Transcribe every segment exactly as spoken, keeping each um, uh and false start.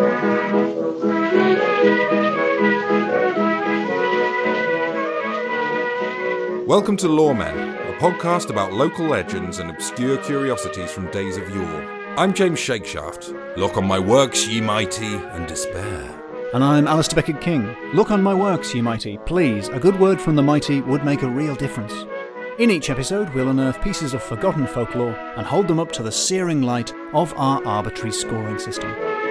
Welcome to Lawmen, a podcast about local legends and obscure curiosities from days of yore. I'm James Shakeshaft. Look on my works, ye mighty, and despair. And I'm Alistair Beckett-King. Look on my works, ye mighty. Please, a good word from the mighty would make a real difference. In each episode, we'll unearth pieces of forgotten folklore and hold them up to the searing light of our arbitrary scoring system.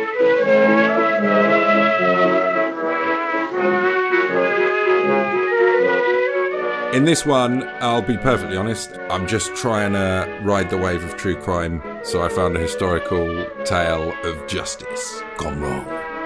In this one, I'll be perfectly honest, I'm just trying to ride the wave of true crime, so I found a historical tale of justice gone wrong.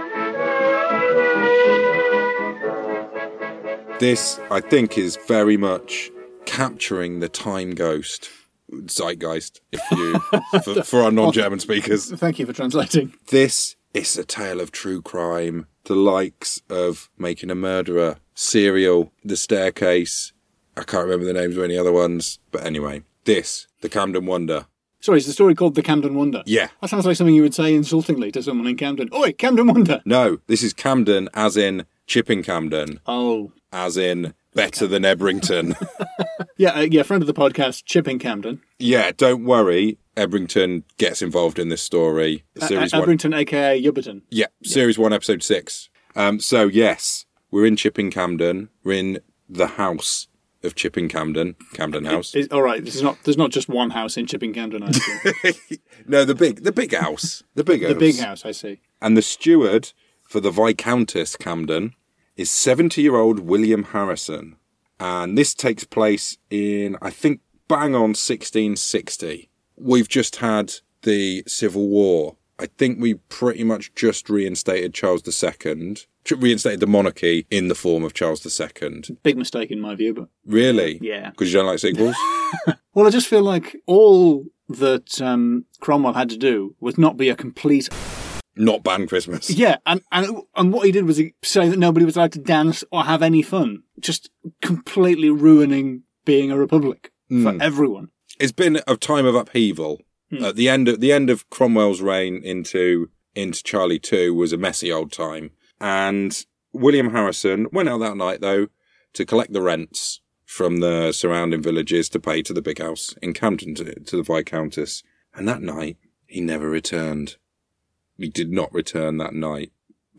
This, I think, is very much capturing the time ghost, zeitgeist, if you, for, for our non-German speakers. Thank you for translating. This is a tale of true crime, the likes of Making a Murderer, Serial, The Staircase. I can't remember the names of any other ones, but anyway, this, The Camden Wonder. Sorry, is the story called The Camden Wonder? Yeah. That sounds like something you would say insultingly to someone in Camden. Oi, Camden Wonder! No, this is Camden as in Chipping Camden. Oh. As in better than Ebrington. yeah, uh, yeah, friend of the podcast, Chipping Camden. Yeah, don't worry, Ebrington gets involved in this story. Series uh, uh, Ebrington, one. a k a. Yubberton. Yeah, Series yeah. one, Episode six. Um, so, yes, we're in Chipping Camden. We're in the house of Chipping Camden, Camden House. It, it, all right, this is not. There's not just one house in Chipping Camden, I see. No, the big, the big house, the big house, the big house. I see. And the steward for the Viscountess Camden is seventy-year-old William Harrison, and this takes place in, I think, bang on sixteen sixty. We've just had the Civil War. I think we pretty much just reinstated Charles the Second. Reinstated the monarchy in the form of Charles the Second. Big mistake in my view, but... Really? Yeah. Because you don't like sequels? Well, I just feel like all that um, Cromwell had to do was not be a complete... Not ban Christmas. Yeah, and, and and what he did was he say that nobody was allowed to dance or have any fun. Just completely ruining being a republic mm. for everyone. It's been a time of upheaval. Mm. At the end of the end of Cromwell's reign into into Charlie the Second was a messy old time. And William Harrison went out that night, though, to collect the rents from the surrounding villages to pay to the big house in Camden, to, to the Viscountess. And that night, he never returned. He did not return that night.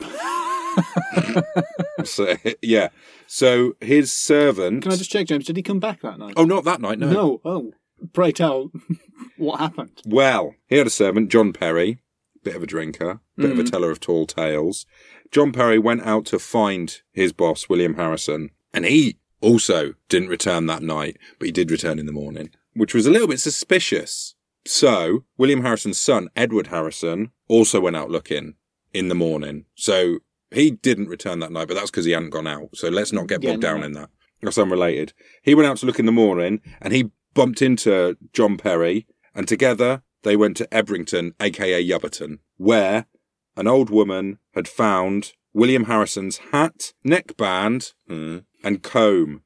so, yeah. So his servant... Can I just check, James? Did he come back that night? Oh, not that night, no. No. Oh, pray tell, what happened? Well, he had a servant, John Perry, bit of a drinker, bit mm-hmm. of a teller of tall tales. John Perry went out to find his boss, William Harrison, and he also didn't return that night, but he did return in the morning, which was a little bit suspicious. So, William Harrison's son, Edward Harrison, also went out looking in the morning. So, he didn't return that night, but that's because he hadn't gone out. So, let's not get bogged yeah, no. down in that. That's unrelated. He went out to look in the morning, and he bumped into John Perry, and together they went to Ebrington, a k a. Yubberton, where an old woman had found William Harrison's hat, neckband, mm, and comb.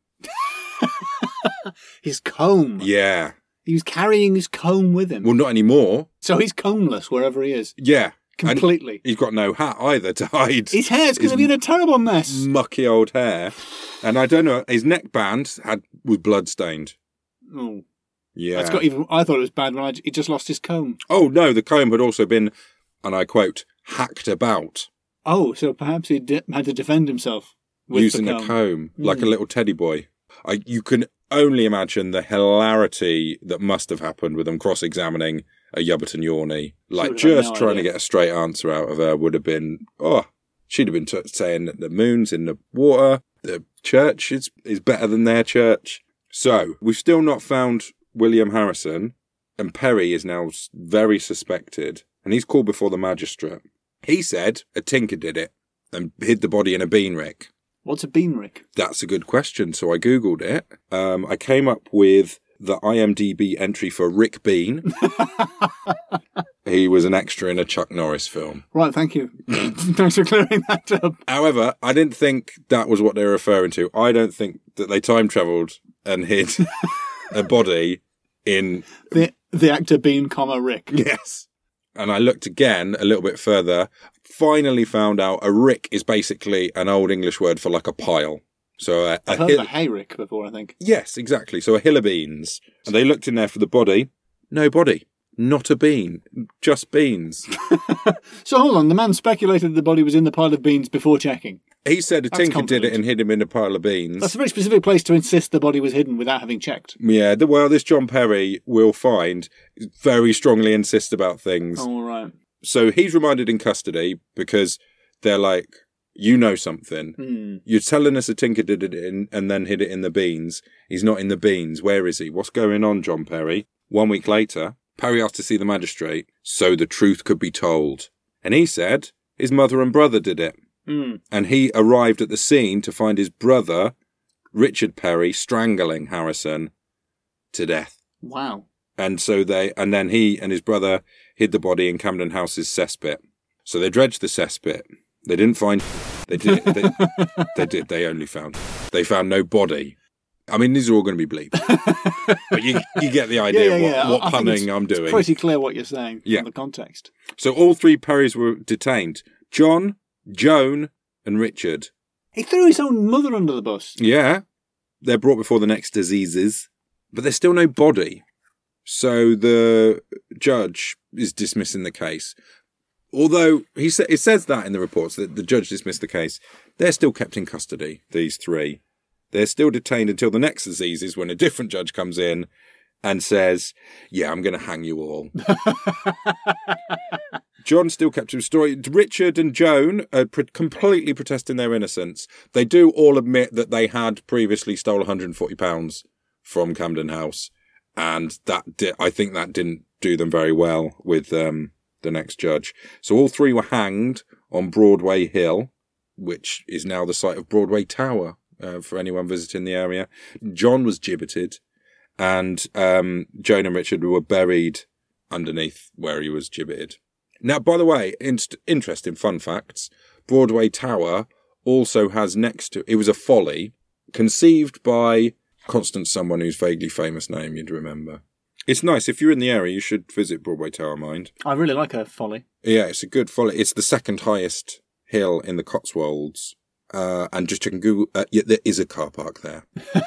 His comb? Yeah. He was carrying his comb with him. Well, not anymore. So he's combless wherever he is. Yeah. Completely. And he's got no hat either to hide. His hair's going to be in a terrible mess. Mucky old hair. And I don't know, his neckband had was blood-stained. Oh. Yeah. That's got even, I thought it was bad when I, he just lost his comb. Oh, no, the comb had also been, and I quote, hacked about. Oh, so perhaps he de- had to defend himself with using the comb. a comb, mm. like a little teddy boy. I, you can only imagine the hilarity that must have happened with them cross-examining a Yubberton Yorney. Like, just no trying idea. to get a straight answer out of her would have been, oh, she'd have been t- saying that the moon's in the water, the church is, is better than their church. So, we've still not found William Harrison, and Perry is now very suspected, and he's called before the magistrate. He said a tinker did it and hid the body in a bean rick. What's a bean rick? That's a good question. So I Googled it. Um, I came up with the I M D B entry for Rick Bean. He was an extra in a Chuck Norris film. Right, thank you. Thanks for clearing that up. However, I didn't think that was what they were referring to. I don't think that they time travelled and hid a body in... The, the actor Bean, comma, Rick. Yes. And I looked again a little bit further, finally found out a rick is basically an old English word for like a pile. So a, a I've heard hill- of a hayrick before, I think. Yes, exactly. So a hill of beans. And they looked in there for the body. No body. Not a bean. Just beans. So hold on, the man speculated the body was in the pile of beans before checking. He said a That's tinker confident. did it and hid him in a pile of beans. That's a very specific place to insist the body was hidden without having checked. Yeah, the, well, this John Perry will find very strongly insists about things. Oh, all right. So he's remanded in custody because they're like, you know something. Hmm. You're telling us a tinker did it in and then hid it in the beans. He's not in the beans. Where is he? What's going on, John Perry? One week later, Perry asked to see the magistrate so the truth could be told. And he said his mother and brother did it. Mm. And he arrived at the scene to find his brother, Richard Perry, strangling Harrison to death. Wow. And so they, and then he and his brother hid the body in Camden House's cesspit. So they dredged the cesspit. They didn't find, they did, they, they did, they only found, they found no body. I mean, these are all going to be bleep. But you you get the idea yeah, yeah, of yeah. what, what I think punning it's, I'm doing. It's pretty clear what you're saying Yeah. from the context. So all three Perrys were detained. John, Joan, and Richard. He threw his own mother under the bus. Yeah. They're brought before the next diseases. But there's still no body. So the judge is dismissing the case. Although he sa- it says that in the reports, that the judge dismissed the case, they're still kept in custody, these three. They're still detained until the next diseases when a different judge comes in and says, yeah, I'm going to hang you all. John still kept his story. Richard and Joan are pre- completely protesting their innocence. They do all admit that they had previously stole one hundred forty pounds from Camden House. And that di- I think that didn't do them very well with um, the next judge. So all three were hanged on Broadway Hill, which is now the site of Broadway Tower uh, for anyone visiting the area. John was gibbeted, and um, Joan and Richard were buried underneath where he was gibbeted. Now, by the way, inst- interesting fun facts. Broadway Tower also has next to it was a folly conceived by Constance, someone whose vaguely famous name you'd remember. It's nice. If you're in the area, you should visit Broadway Tower, mind. I really like her folly. Yeah, it's a good folly. It's the second highest hill in the Cotswolds. Uh, and just checking Google, uh, yeah, there is a car park there.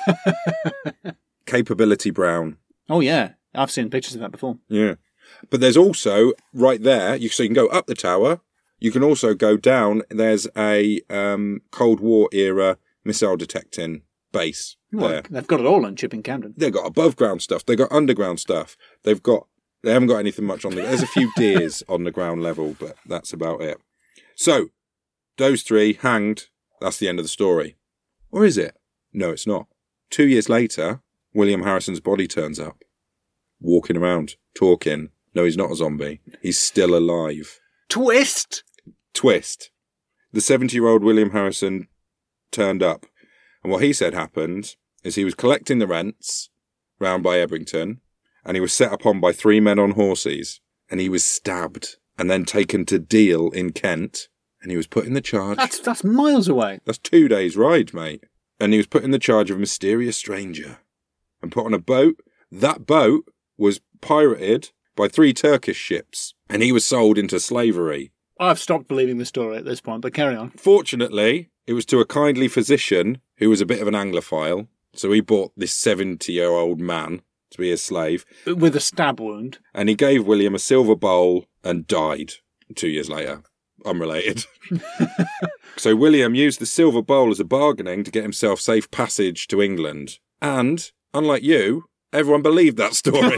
Capability Brown. Oh, yeah. I've seen pictures of that before. Yeah. But there's also, right there, you, so you can go up the tower. You can also go down. There's a um, Cold War era missile detecting base Well, there. they've got it all on Chipping Camden. They've got above ground stuff. They've got underground stuff. They've got, they haven't got anything much on the, there's a few deers on the ground level, but that's about it. So, those three hanged. That's the end of the story. Or is it? No, it's not. Two years later, William Harrison's body turns up. Walking around, talking. No, he's not a zombie. He's still alive. Twist! Twist. The seventy-year-old William Harrison turned up. And what he said happened is he was collecting the rents round by Ebrington, and he was set upon by three men on horses, and he was stabbed and then taken to Deal in Kent, and he was put in the charge. That's that's miles away. That's two days' ride, mate. And he was put in the charge of a mysterious stranger and put on a boat. That boat was pirated by three Turkish ships, and he was sold into slavery. I've stopped believing the story at this point, but carry on. Fortunately, it was to a kindly physician who was a bit of an Anglophile, so he bought this seventy-year-old man to be his slave. With a stab wound. And he gave William a silver bowl and died two years later. Unrelated. So William used the silver bowl as a bargaining to get himself safe passage to England. And, unlike you, everyone believed that story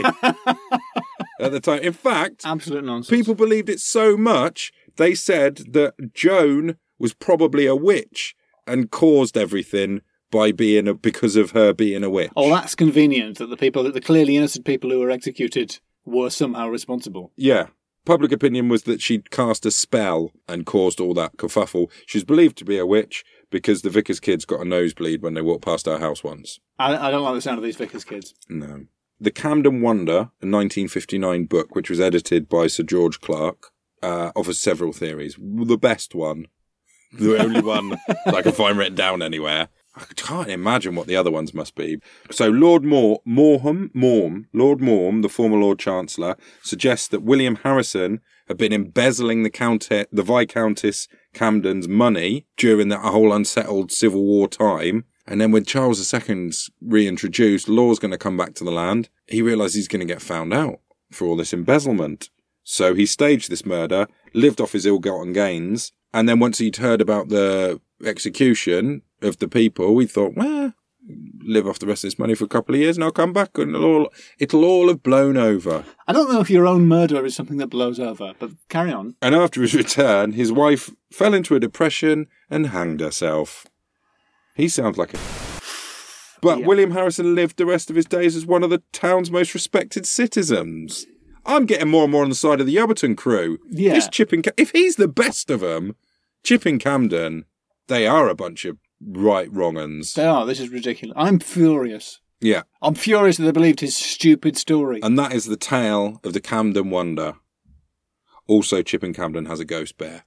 at the time. In fact, Absolute nonsense. people believed it so much, they said that Joan was probably a witch and caused everything by being a, because of her being a witch. Oh, that's convenient that the people, that the clearly innocent people who were executed were somehow responsible. Yeah. Public opinion was that she'd cast a spell and caused all that kerfuffle. She's believed to be a witch because the vicar's kids got a nosebleed when they walked past our house once. I, I don't like the sound of these vicar's kids. No. The Camden Wonder, a nineteen fifty-nine book, which was edited by Sir George Clarke, uh, offers several theories. The best one, the only one that I can find written down anywhere, I can't imagine what the other ones must be. So Lord Moore, Moreham, Morm, Lord Morm, the former Lord Chancellor, suggests that William Harrison had been embezzling the Countess, the Viscountess Camden's money during that whole unsettled Civil War time. And then when Charles the Second's reintroduced, law's going to come back to the land, he realised he's going to get found out for all this embezzlement. So he staged this murder, lived off his ill-gotten gains, and then once he'd heard about the execution of the people, he thought, well, live off the rest of this money for a couple of years and I'll come back and it'll all, it'll all have blown over. I don't know if your own murder is something that blows over, but carry on. And after his return, his wife fell into a depression and hanged herself. He sounds like a... But Yeah. William Harrison lived the rest of his days as one of the town's most respected citizens. I'm getting more and more on the side of the Yabberton crew. Yeah. This Chipping... If he's the best of them, Chipping Camden, they are a bunch of right wrong-uns. They are. This is ridiculous. I'm furious. Yeah. I'm furious that they believed his stupid story. And that is the tale of the Camden Wonder. Also, Chipping Camden has a ghost bear.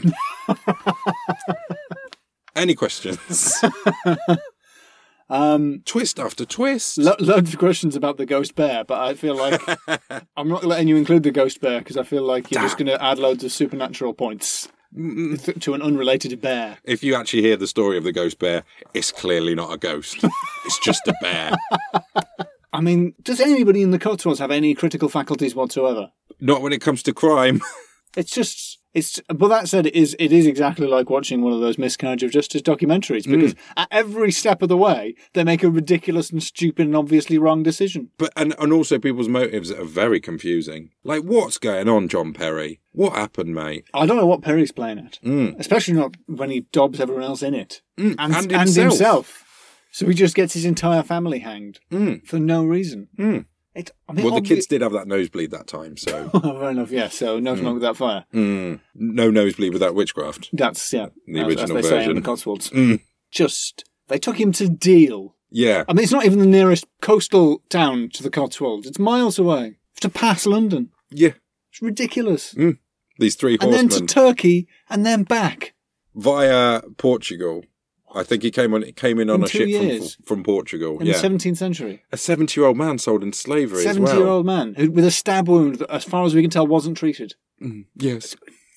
Any questions? Um, Twist after twist. lo- loads of questions about the ghost bear, but I feel like I'm not letting you include the ghost bear because I feel like you're just going to add loads of supernatural points th- to an unrelated bear. If you actually hear the story of the ghost bear, it's clearly not a ghost. It's just a bear. I mean, does anybody in the Cotswolds have any critical faculties whatsoever? Not when it comes to crime. It's just, it's. But that said, it is it is exactly like watching one of those miscarriage of justice documentaries because at every step of the way they make a ridiculous and stupid and obviously wrong decision. But and, and also people's motives are very confusing. Like, what's going on, John Perry? What happened, mate? I don't know what Perry's playing at, Mm. especially not when he dobs everyone else in it Mm. and, And and himself. himself. So he just gets his entire family hanged Mm. for no reason. Mm. It, I mean, Well, the obvi- kids did have that nosebleed that time, so... Fair enough, yeah. So no smoke without fire. Mm. No nosebleed without witchcraft. That's yeah. The as, original as they say in the version. Cotswolds. Mm. Just they took him to Deal. Yeah. I mean, it's not even the nearest coastal town to the Cotswolds. It's miles away to pass London. Yeah. It's ridiculous. Mm. These three And then horsemen to Turkey and then back. via Portugal. I think he came on. Came in on In a two ship years. from from Portugal. In yeah, the seventeenth century. a seventy-year-old man sold into slavery as well. seventy-year-old man who, with a stab wound that, as far as we can tell, wasn't treated. Mm, yes.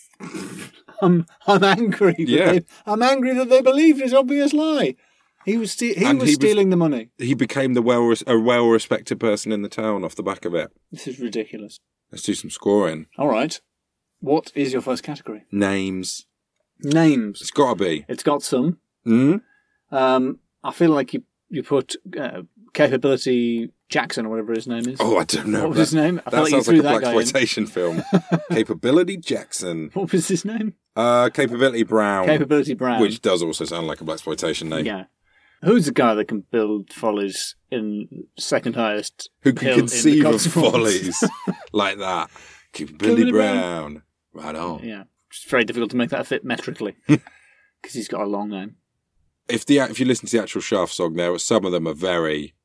I'm, I'm angry. That Yeah. they, I'm angry that they believed his obvious lie. He was ste- he And was he was- stealing the money. He became the well a well respected person in the town off the back of it. This is ridiculous. Let's do some scoring. All right. What is your first category? Names. Names. It's got to be. It's got some. Mm? Um, I feel like you you put uh, Capability Jackson or whatever his name is. Oh, I don't know. What was that, his name? I felt That like you sounds threw like a that guy in. blaxploitation film. Capability Jackson. What was his name? Uh, Capability Brown. Capability Brown. Which does also sound like a blaxploitation name. Yeah. Who's the guy that can build follies in second highest Who can hill in conceive the of Cotswolds? follies like that? Capability Capability Brown. Right on. Yeah. It's very difficult to make that fit metrically because he's got a long name. If the if you listen to the actual Shaft song, there some of them are very,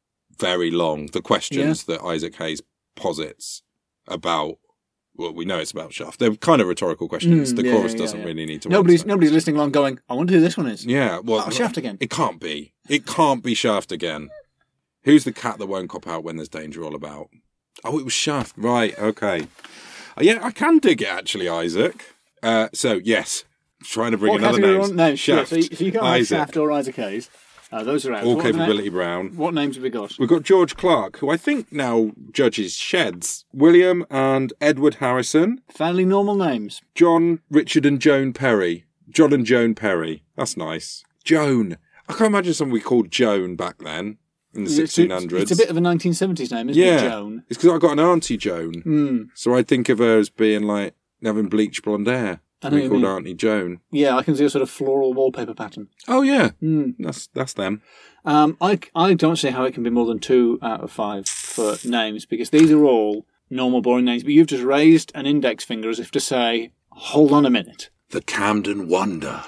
very long. The questions that Isaac Hayes posits about, well, we know it's about Shaft. They're kind of rhetorical questions. Mm, the yeah, chorus yeah, doesn't yeah. really need to. Nobody's answer. nobody's listening along going, I wonder who this one is. Yeah, well, Oh, Shaft again. It can't be. It can't be Shaft again. Who's the cat that won't cop out when there's danger all about? Oh, it was Shaft. Right. Okay. Uh, yeah, I can dig it actually, Isaac. Uh, so yes, trying to bring What another category name. are on? No, Shaft. So, you, so you can't have Isaac. Shaft or Isaac Hayes. Uh, those are out. All What are the Capability na- Brown. What names have we got? We've got George Clark, who I think now judges sheds. William and Edward Harrison. Fairly normal names. John, Richard and Joan Perry. John and Joan Perry. That's nice. Joan. I can't imagine someone we called Joan back then in the It's- sixteen hundreds. It's a bit of a nineteen seventies name, isn't yeah. it, Joan? It's because I got an auntie Joan. Mm. So I think of her as being like having bleached blonde hair. I know We what you called mean. Auntie Joan. Yeah, I can see a sort of floral wallpaper pattern. Oh yeah. Mm. That's that's them. Um, I, I don't see how it can be more than two out of five for names, because these are all normal, boring names, but you've just raised an index finger as if to say, hold on a minute. The Camden Wonder.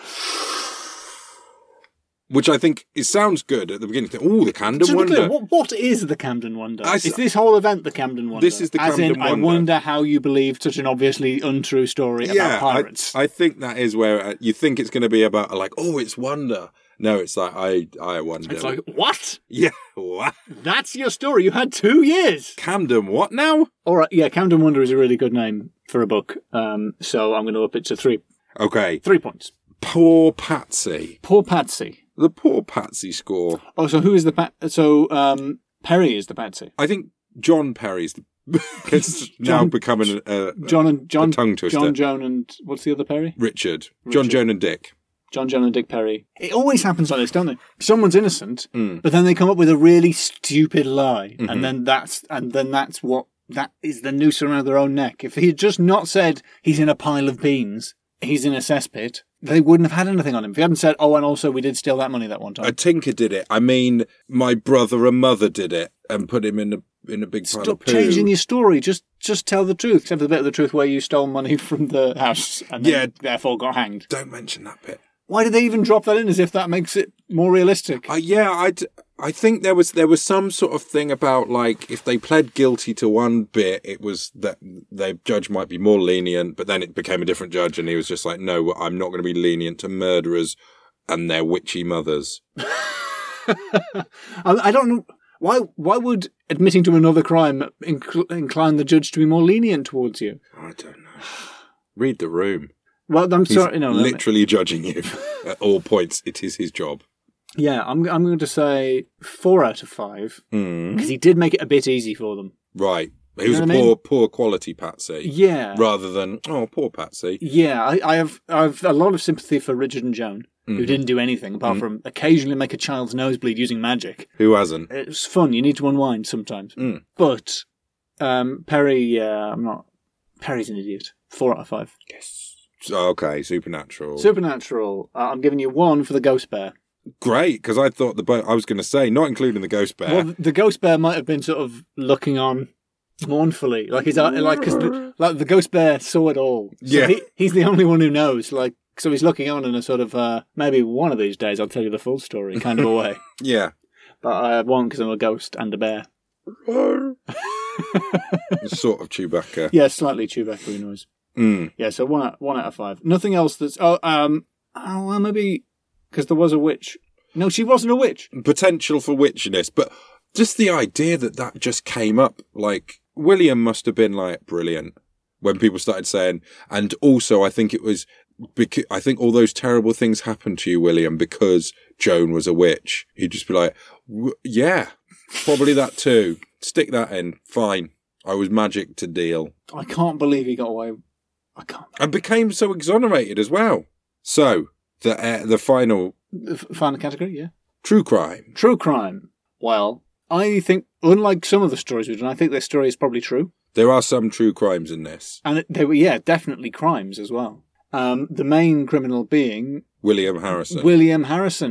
Which I think, it sounds good at the beginning. Oh, the Camden So to be Wonder. clear, what, what is the Camden Wonder? I s- is this whole event the Camden Wonder? This is the As Camden in, I Wonder. wonder how you believe such an obviously untrue story about yeah, pirates. I, I think that is where uh, you think it's going to be about, like, oh, it's wonder. No, it's like, I, I wonder. It's like, what? Yeah, what? That's your story. You had two years. Camden, what now? All right, yeah, Camden Wonder is a really good name for a book. Um, so I'm going to up it to three. Okay. Three points. Poor Patsy. Poor Patsy. The poor Patsy score. Oh, so who is the Pat? So um, Perry is the Patsy. I think John Perry's the... it's now John- becoming a, a, John and John, a tongue twister. John, Joan, and what's the other Perry? Richard. John, Richard. Joan and Dick. John, Joan, and Dick Perry. It always happens like this, don't it? Someone's innocent, Mm. but then they come up with a really stupid lie, Mhm. and then that's and then that's what that is the noose around their own neck. If he had just not said he's in a pile of beans, he's in a cesspit, they wouldn't have had anything on him. If he hadn't said, "Oh, and also we did steal that money that one time," A tinker did it. I mean, my brother and mother did it and put him in a in a big pile of stop poo. changing your story. Just just tell the truth, except for the bit of the truth where you stole money from the house and then Yeah. therefore got hanged. Don't mention that bit. Why did they even drop that in? As if that makes it more realistic. Uh, yeah, I I think there was there was some sort of thing about like if they pled guilty to one bit, it was that the judge might be more lenient, but then it became a different judge, and he was just like, "No, I'm not going to be lenient to murderers and their witchy mothers." I, I don't know why. Why would admitting to another crime inc- incline the judge to be more lenient towards you? I don't know. Read the room. Well, I'm He's sorry. No, no, literally judging you at all points. It is his job. yeah, I'm. I'm going to say four out of five Mm. because he did make it a bit easy for them. Right. He was know a what I poor, mean? poor quality Patsy. Yeah, Rather than, oh, poor Patsy. yeah. I, I have. I have a lot of sympathy for Richard and Joan, who Mhm. didn't do anything apart Mhm. from occasionally make a child's nose bleed using magic. Who hasn't? It's fun. You need to unwind sometimes. Mm. But um, Perry, yeah, I'm not. Perry's an idiot. Four out of five. Yes. Okay, Supernatural. Supernatural. Uh, I'm giving you one for the ghost bear. Great, because I thought the boat, I was going to say, not including the ghost bear. Well, the ghost bear might have been sort of looking on mournfully, like he's like because the, like the ghost bear saw it all. So Yeah. he, he's the only one who knows. Like, so he's looking on in a sort of uh, maybe one of these days I'll tell you the full story kind of a way. Yeah. But I won't because I'm a ghost and a bear. Sort of Chewbacca. Yeah, slightly Chewbacca noise. Mm. Yeah, so one out, one out of five. Nothing else that's oh um oh well maybe because there was a witch. No, she wasn't a witch. Potential for witchiness, but just the idea that that just came up, like, William must have been, like, brilliant when people started saying, and also I think it was, because, I think all those terrible things happened to you, William, because Joan was a witch. He'd just be like, w- yeah, probably that too. Stick that in. Fine. I was magic to deal. I can't believe he got away. I can't. And became so exonerated as well. So, the uh, the final The f- final category, yeah. true crime. True crime. Well, I think, unlike some of the stories we've done, I think this story is probably true. There are some true crimes in this. And it, they were, yeah, definitely crimes as well. Um, the main criminal being William Harrison. William Harrison.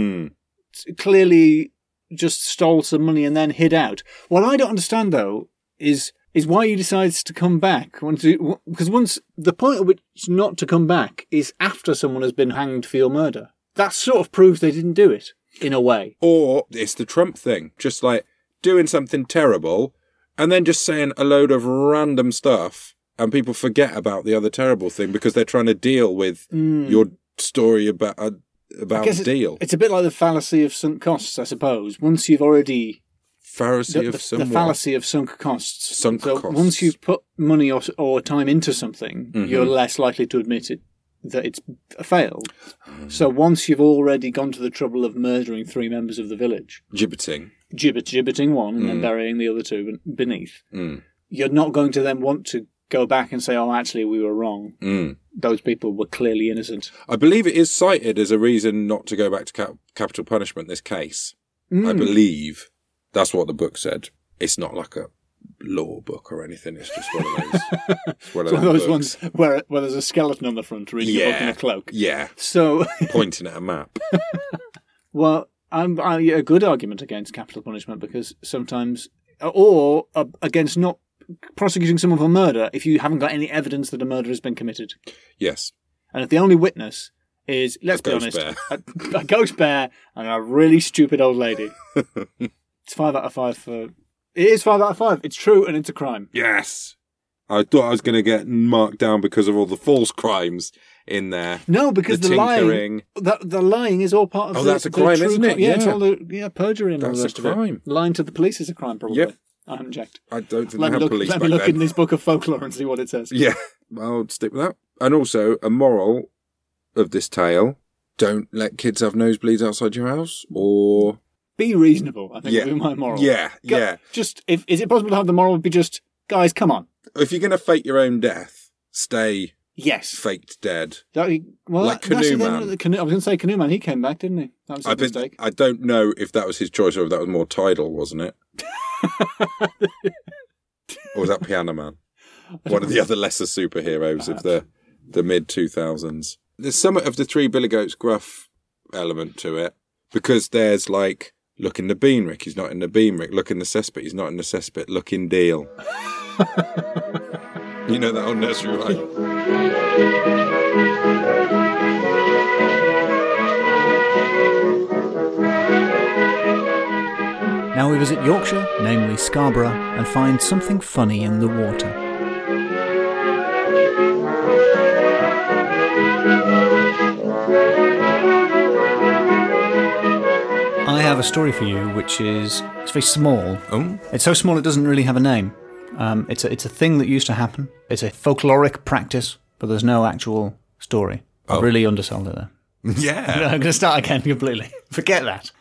Mm-hmm. Clearly just stole some money and then hid out. What I don't understand, though, is is why he decides to come back. Once you, because once the point at which not to come back is after someone has been hanged for your murder. That sort of proves they didn't do it, in a way. Or it's the Trump thing. Just like doing something terrible and then just saying a load of random stuff and people forget about the other terrible thing because they're trying to deal with Mm. your story about uh, I about guess the it- deal. It's a bit like the fallacy of sunk costs, I suppose. Once you've already... Pharisee The, of the, somewhat. the fallacy of sunk costs. Sunk so costs. once you've put money or, or time into something, Mhm. you're less likely to admit it that it's failed. Mm. So once you've already gone to the trouble of murdering three members of the village, Gibbeting. gibbet, gibbeting one and then Mm. burying the other two beneath, Mm. you're not going to then want to go back and say, oh, actually, we were wrong. Mm. Those people were clearly innocent. I believe it is cited as a reason not to go back to cap- capital punishment, this case. I Mm. believe that's what the book said. It's not like a law book or anything. It's just one of those. It's one of It's one of those books. ones where, where there's a skeleton on the front reading a book in Yeah. a cloak. Yeah, So... pointing at a map. Well, I'm, I, a good argument against capital punishment because sometimes, or uh, against not prosecuting someone for murder if you haven't got any evidence that a murder has been committed. Yes. And if the only witness is, let's A be ghost honest, a, a ghost bear and a really stupid old lady. It's five out of five for... It is five out of five. It's true and it's a crime. Yes. I thought I was going to get marked down because of all the false crimes in there. No, because the, the lying, the, the lying is all part of. Oh, the, that's a the crime, true isn't it? Yeah, Yeah. it's all the yeah perjury and all That's the a rest of crime. it. Lying to the police is a crime, probably. Yep. I haven't checked. I don't think Let they me had look, police let back me look then. in this book of folklore and see what it says. Yeah, I'll stick with that. And also, a moral of this tale: don't let kids have nosebleeds outside your house, or Be reasonable, I think, yeah, would be my moral. yeah, Go- yeah. Just, if is it possible to have the moral be just, guys, come on. If you're going to fake your own death, stay Yes. faked dead. That- well, Like that- that's Canoe the thing Man. with the Canoe, I was going to say Canoe Man, he came back, didn't he? That was a I, think, mistake. I don't know if that was his choice or if that was more Tidal, wasn't it? Or was that Piano Man? One of the other lesser superheroes of the, the mid two thousands. There's somewhat of the Three Billy Goats gruff element to it, because there's like, look in the bean, Rick, he's not in the bean, Rick. Look in the cesspit, he's not in the cesspit. Look in Deal. You know that old nursery rhyme? Now we visit Yorkshire, namely Scarborough, and find something funny in the water. I have a story for you which is it's very small. Oh. It's so small it doesn't really have a name. Um, it's a, it's a thing that used to happen. It's a folkloric practice, but there's no actual story. I've Oh. really undersold it there. Yeah. I'm going to start again completely. Forget that.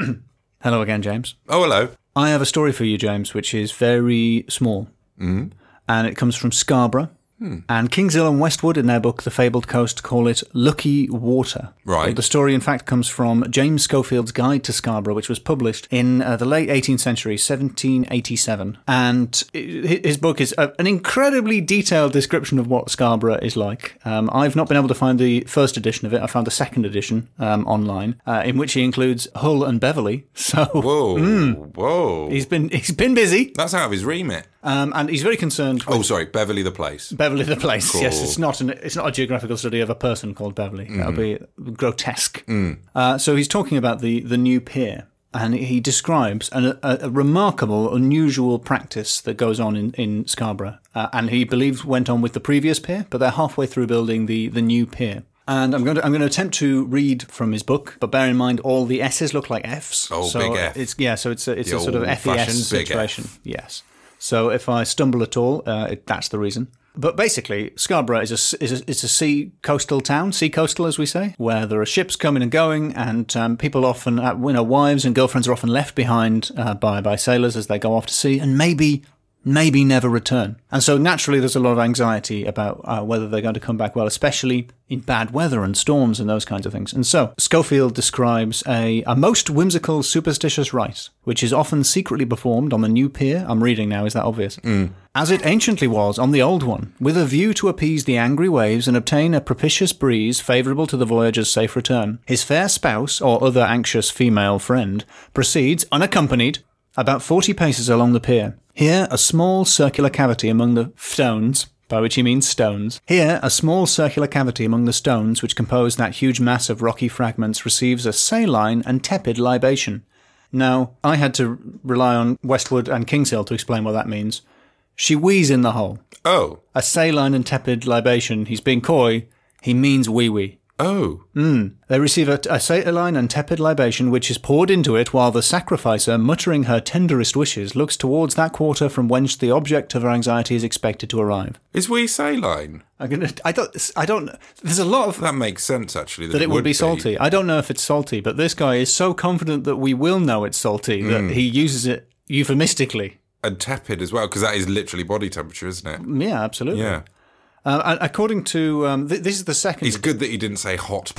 Hello again, James. Oh, hello. I have a story for you, James, which is very small. Mm-hmm. And it comes from Scarborough. Hmm. And Kingshill and Westwood, in their book The Fabled Coast, call it Lucky Water. Right. The story, in fact, comes from James Schofield's Guide to Scarborough, which was published in uh, the late eighteenth century, seventeen eighty-seven. And it, his book is a, an incredibly detailed description of what Scarborough is like. Um, I've not been able to find the first edition of it. I found the second edition um, online, uh, in which he includes Hull and Beverley. So Whoa. Whoa. he's been he's been busy. That's out of his remit. Um, and he's very concerned with Oh, sorry. Beverly the Place. Beverly the place. Cool. Yes, it's not an it's not a geographical study of a person called Beverly. Mm. That would be grotesque. Mm. Uh, so he's talking about the, the new pier, and he describes an, a, a remarkable, unusual practice that goes on in, in Scarborough, uh, and he believes went on with the previous pier, but they're halfway through building the, the new pier. And I'm going to I'm going to attempt to read from his book, but bear in mind all the S's look like F's. Oh, so big F. It's yeah, so it's a, it's The a sort of F E S old-fashioned big situation. F. Yes. So if I stumble at all, uh, it, that's the reason. But basically, Scarborough is a, is a, it's a sea coastal town, sea coastal as we say, where there are ships coming and going, and um, people often, uh, you know, wives and girlfriends are often left behind uh, by by sailors as they go off to sea, and maybe maybe never return. And so naturally, there's a lot of anxiety about uh, whether they're going to come back well, especially in bad weather and storms and those kinds of things. And so Schofield describes a, a most whimsical, superstitious rite, which is often secretly performed on the new pier. I'm reading now, is that obvious? Mm. As it anciently was on the old one, with a view to appease the angry waves and obtain a propitious breeze favourable to the voyager's safe return. His fair spouse, or other anxious female friend, proceeds, unaccompanied, about forty paces along the pier. Here, a small circular cavity among the stones, by which he means stones. Here, a small circular cavity among the stones which compose that huge mass of rocky fragments receives a saline and tepid libation. Now, I had to rely on Westwood and Kingshill to explain what that means. She wheeze in the hole. Oh. A saline and tepid libation. He's being coy. He means wee-wee. Oh. Mm. They receive a, a saline and tepid libation which is poured into it while the sacrificer, muttering her tenderest wishes, looks towards that quarter from whence the object of her anxiety is expected to arrive. Is wee saline? I'm gonna, I don't. I don't. There's a lot of That makes sense, actually. That, that it would be salty. I don't know if it's salty, but this guy is so confident that we will know it's salty that he uses it euphemistically. And tepid as well, because that is literally body temperature, isn't it? Yeah, absolutely. Yeah. Uh, according to um, th- this is the second. It's good that he didn't say hot.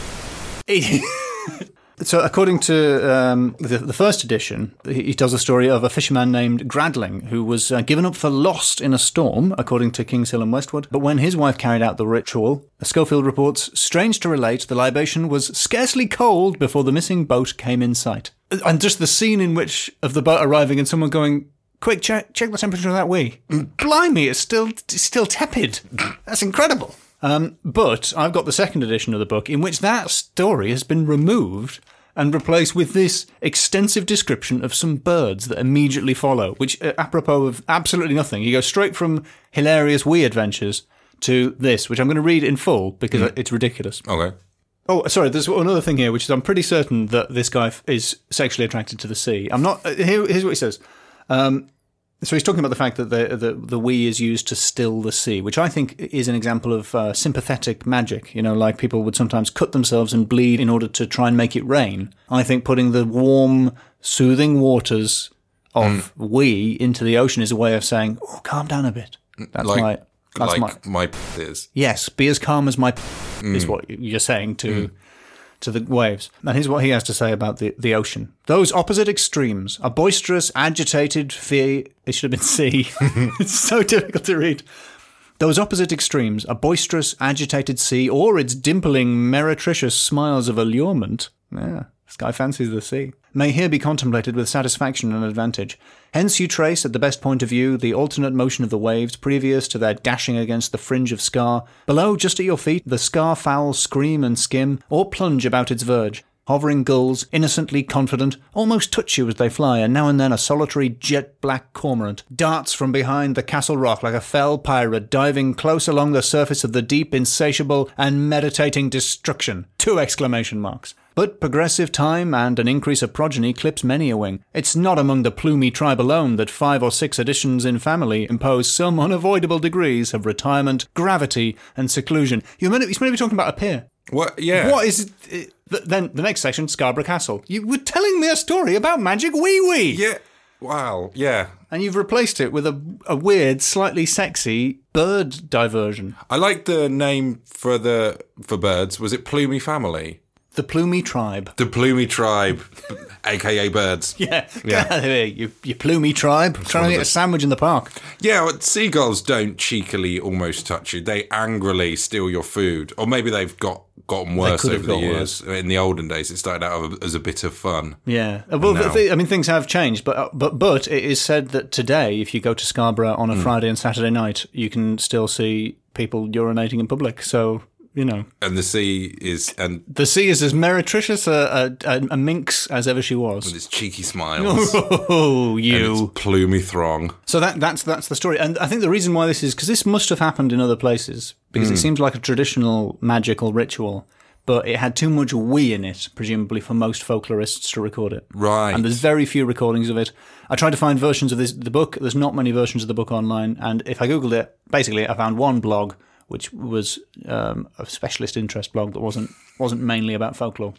So, according to um, the, the first edition, he, he tells a story of a fisherman named Gradling who was uh, given up for lost in a storm, according to Kingshill and Westwood. But when his wife carried out the ritual, Schofield reports, strange to relate, the libation was scarcely cold before the missing boat came in sight. And just the scene in which of the boat arriving and someone going, quick, check check the temperature of that wee. Blimey, it's still it's still tepid. That's incredible. Um, but I've got the second edition of the book in which that story has been removed and replace with this extensive description of some birds that immediately follow, which, uh, apropos of absolutely nothing, you go straight from hilarious wee adventures to this, which I'm going to read in full because mm. it's ridiculous. Okay. Oh, sorry, there's another thing here, which is I'm pretty certain that this guy f- is sexually attracted to the sea. I'm not... Uh, here, here's what he says. Um, so he's talking about the fact that the, the, the wee is used to still the sea, which I think is an example of uh, sympathetic magic. You know, like people would sometimes cut themselves and bleed in order to try and make it rain. I think putting the warm, soothing waters of mm. wee into the ocean is a way of saying, oh, calm down a bit. That's like, my... That's like my, my p- is. Yes, be as calm as my p- mm. is what you're saying to... Mm. to the waves. And here's what he has to say about the, the ocean. Those opposite extremes, a boisterous, agitated, fear... It should have been sea. It's so difficult to read. Those opposite extremes, a boisterous, agitated sea, or its dimpling, meretricious smiles of allurement. Yeah, this guy fancies the sea. May here be contemplated with satisfaction and advantage. Hence you trace, at the best point of view, the alternate motion of the waves previous to their dashing against the fringe of Scar. Below, just at your feet, the Scar fowl scream and skim, or plunge about its verge. Hovering gulls, innocently confident, almost touch you as they fly, and now and then a solitary jet-black cormorant darts from behind the castle rock like a fell pirate, diving close along the surface of the deep, insatiable, and meditating destruction. Two exclamation marks. But progressive time and an increase of progeny clips many a wing. It's not among the plumy tribe alone that five or six additions in family impose some unavoidable degrees of retirement, gravity, and seclusion. You're meant to be talking about up here. What? Yeah. What is it? Then the next section, Scarborough Castle. You were telling me a story about magic wee-wee. Yeah. Wow. Yeah. And you've replaced it with a, a weird, slightly sexy bird diversion. I like the name for the for birds. Was it Plumy Family? The Plumy Tribe. The Plumy Tribe, a k a birds. Yeah. Yeah. you, you Plumy Tribe. I'm trying to get a sandwich in the park. Yeah, well, seagulls don't cheekily almost touch you. They angrily steal your food. Or maybe they've got gotten worse over the years. Worse. In the olden days, it started out as a bit of fun. Yeah. Well, now, I mean, things have changed. But, but, but it is said that today, if you go to Scarborough on a mm. Friday and Saturday night, you can still see people urinating in public. So... You know, and the sea is, and the sea is as meretricious a, a, a minx as ever she was, with its cheeky smiles. Oh, you and its plumy throng. So that that's that's the story, and I think the reason why this is because this must have happened in other places because mm. it seems like a traditional magical ritual, but it had too much wee in it, presumably for most folklorists to record it. Right, and there's very few recordings of it. I tried to find versions of this the book. There's not many versions of the book online, and if I googled it, basically I found one blog, which was um, a specialist interest blog that wasn't wasn't mainly about folklore.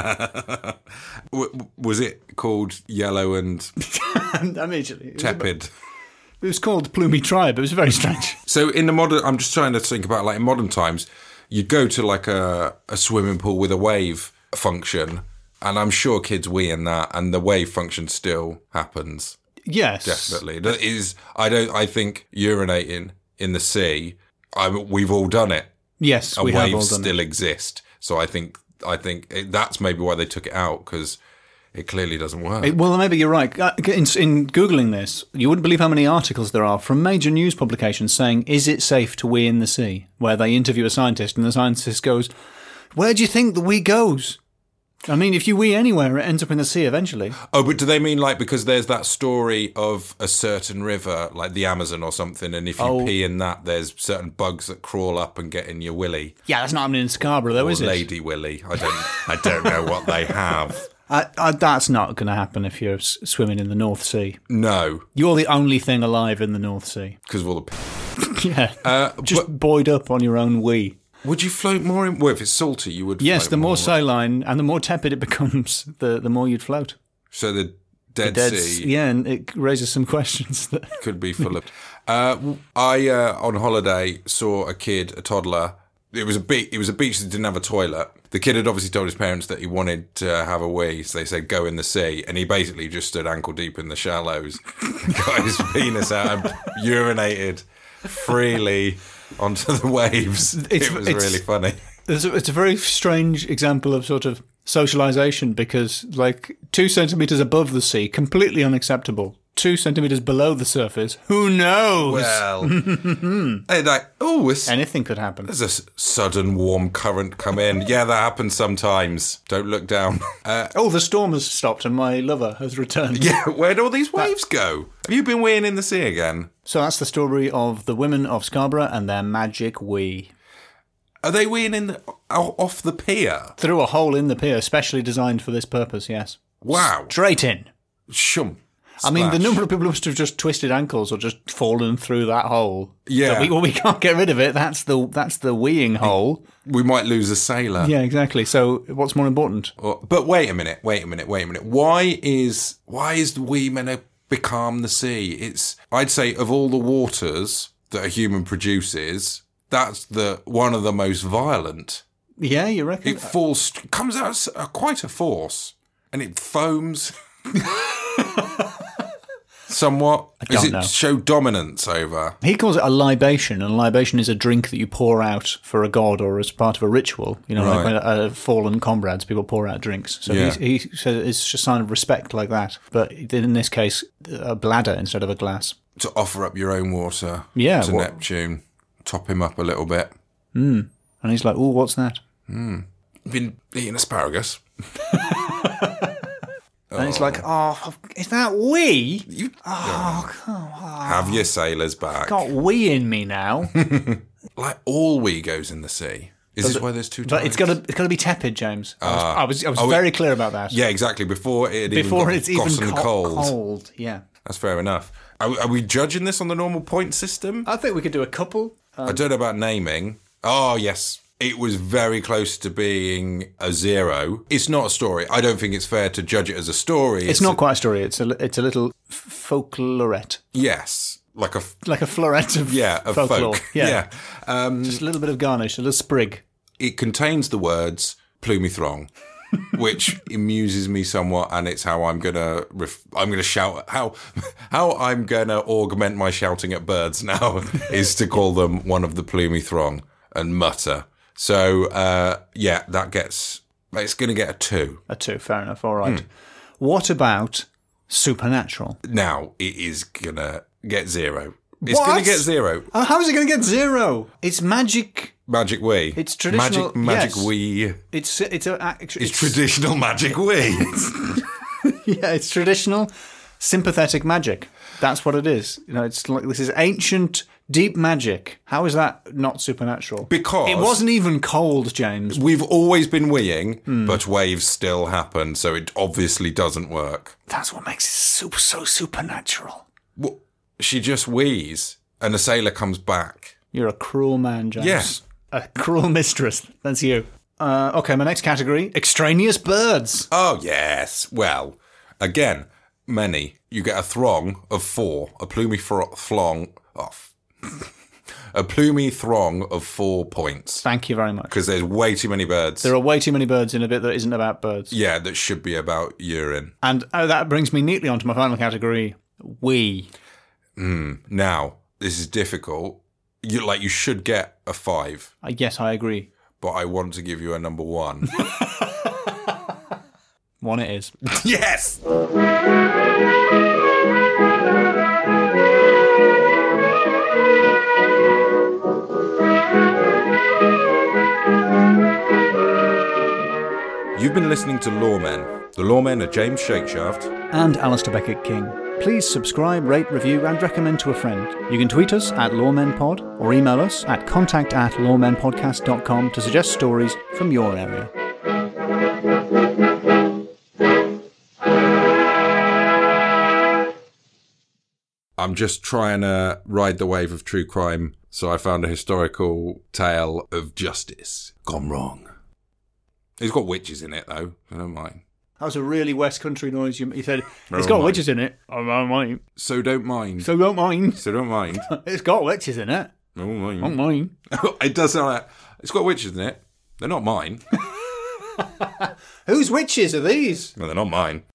Was it called Yellow and Immediately. Tepid? It was called Plumy Tribe. It was very strange. So in the modern, I'm just trying to think about like in modern times, you go to like a, a swimming pool with a wave function, and I'm sure kids wee in that, and the wave function still happens. Yes, definitely. That is, I don't. I think urinating in the sea. I, we've all done it. Yes, and we have all waves done still it. exist. So I think I think it, that's maybe why they took it out, because it clearly doesn't work. It, well, maybe you're right. In, in Googling this, you wouldn't believe how many articles there are from major news publications saying, is it safe to wee in the sea? Where they interview a scientist and the scientist goes, where do you think the wee goes? I mean, if you wee anywhere, it ends up in the sea eventually. Oh, but do they mean like because there's that story of a certain river, like the Amazon or something, and if you oh. pee in that, there's certain bugs that crawl up and get in your willy? Yeah, that's not happening in Scarborough, though, or is it? Lady Willy. I don't, I don't know what they have. I, I, that's not going to happen if you're s- swimming in the North Sea. No. You're the only thing alive in the North Sea. Because of all the... P- yeah. Uh, Just but- buoyed up on your own wee. Would you float more in... Well, if it's salty, you would Yes, float the more, more saline and the more tepid it becomes, the, the more you'd float. So the Dead, the Dead Sea... Yeah, and it raises some questions. That could be full of... Uh, I, uh, on holiday, saw a kid, a toddler. It was a, be- it was a beach that didn't have a toilet. The kid had obviously told his parents that he wanted to have a wee, so they said, go in the sea. And he basically just stood ankle deep in the shallows, got his penis out and urinated freely onto the waves. It's, it was really funny. It's a, it's a very strange example of sort of socialization because, like, two centimeters above the sea, completely unacceptable. two centimetres below the surface, who knows? Well, hey, like, oh, it's, Anything could happen. there's a s- sudden warm current come in. Yeah, that happens sometimes. Don't look down. Uh, Oh, the storm has stopped and my lover has returned. yeah, where'd all these waves go? Have you been weighing in the sea again? So that's the story of the women of Scarborough and their magic wee. Are they weighing in the, off the pier? Through a hole in the pier, specially designed for this purpose, yes. Wow. Straight in. Shum. I mean, the Splash. number of people who must have just twisted ankles or just fallen through that hole. Yeah. So we, well, we can't get rid of it. That's the that's the weeing hole. We might lose a sailor. Yeah, exactly. So what's more important? Or- But wait a minute, wait a minute, wait a minute. Why is why is the wee meant to becalm the sea? It's I'd say of all the waters that a human produces, that's the one of the most violent. Yeah, you reckon? It falls, comes out s- uh, quite a force, and it foams. Somewhat. Does don't it know. show dominance over? He calls it a libation, and a libation is a drink that you pour out for a god or as part of a ritual. You know, like Right. when uh, fallen comrades, people pour out drinks. So Yeah. he, he says it's just a sign of respect like that. But in this case, a bladder instead of a glass. To offer up your own water Yeah, to what- Neptune, top him up a little bit. And he's like, "Oh, what's that?" Been eating asparagus. And it's like, "Oh, is that wee? You, have your sailors back. Got wee in me now." Like all wee goes in the sea. Is this why there's two But types? it's got to it's got to be tepid, James. I was I was, I was oh, very clear about that. Yeah, exactly. Before it Before even it's got, even gotten co- cold. cold. Yeah. That's fair enough. Are, we- are we judging this on the normal point system? I think we could do a couple. I don't know about naming. Oh, yes. It was very close to being a zero. It's not a story. I don't think it's fair to judge it as a story. It's not quite a story. It's a it's a little f- folklorette, Yes. Like a, f- like a florette of yeah, a folklore. folk. Yeah. yeah. Um, Just a little bit of garnish, a little sprig. it contains the words "plumy throng," which amuses me somewhat, and it's how I'm gonna ref- I'm gonna shout how how I'm gonna augment my shouting at birds now is to call them one of the plumy throng and mutter. So uh, yeah, that gets it's gonna get a two. A two, fair enough. All right. Hmm. What about supernatural? Now it is gonna get zero. It's What? gonna get zero. Oh, how is it going to get zero? It's magic. Magic wee. It's traditional- Magic magic yes. wee. It's it's a actually It's traditional magic wee. yeah. It's traditional sympathetic magic. That's what it is. You know, it's like this is ancient deep magic. How is that not supernatural? Because it wasn't even cold, James. we've always been weeing, Hmm. but waves still happen, so it obviously doesn't work. That's what makes it super so supernatural. Well, she just wheezes, and the sailor comes back. You're a cruel man, James. Yes. A cruel mistress. That's you. Uh, okay, my next category, extraneous birds. Oh, yes. Well, again, many. You get a throng of four, a plumy fro- thlong, oh, f- a plumy throng of four points, Thank you very much. because there's way too many birds. There are way too many birds in a bit that isn't about birds. Yeah, that should be about urine. And uh, that brings me neatly onto my final category, we. Now, this is difficult. You like you should get a five, Uh, yes, I agree. but I want to give you a number one. One it is. Yes. You've been listening to Lawmen. The Lawmen are James Shakeshaft. And Alistair Beckett King. Please subscribe, rate, review, and recommend to a friend. You can tweet us at lawmenpod or email us at contact at lawmenpodcast dot com to suggest stories from your area. I'm just trying to ride the wave of true crime, so I found a historical tale of justice gone wrong. It's got witches in it, though. I don't mind. That was a really West Country noise. You, you said, Never it's got mind. witches in it. I don't mind. So don't mind. So don't mind. So don't mind. It's got witches in it. Don't mind. Don't mind. It does sound like it's got witches in it. They're not mine. Whose witches are these? No, they're not mine.